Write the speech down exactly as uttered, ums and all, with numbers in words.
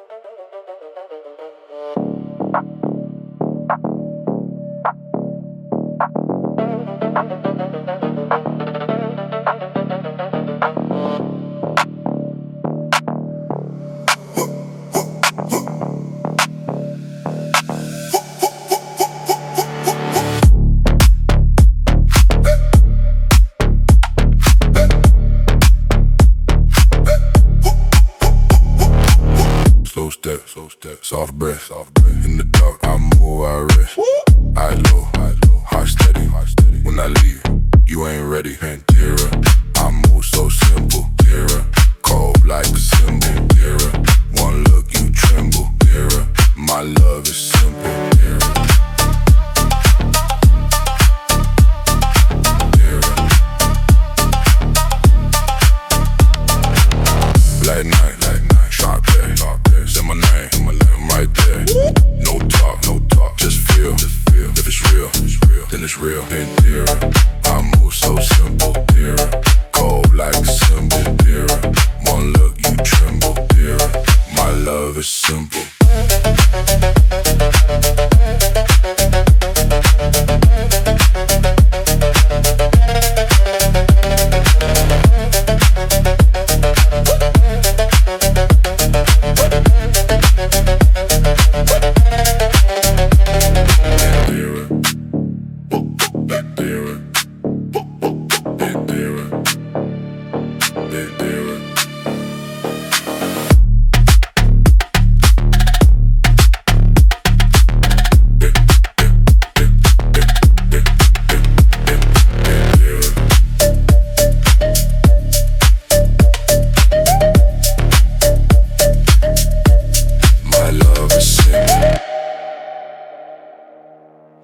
Soft breath, soft breath. In the dark, I move, I rest. I low, I low, heart steady, heart steady. When I leave, you ain't ready. Pantera, I move so simple. Terror, cold like a symbol. Terror, one look, you tremble. Terror, my love is simple. Terror, terror. Late night, late night, sharp day, sharp day. Say my name, say my name. Right there, no talk, no talk, just feel, just feel. If it's real, it's real, then it's real. Pantera, I move so simple. Terror, cold like a symbol. Terror, one look, you tremble. Terror, my love is simple.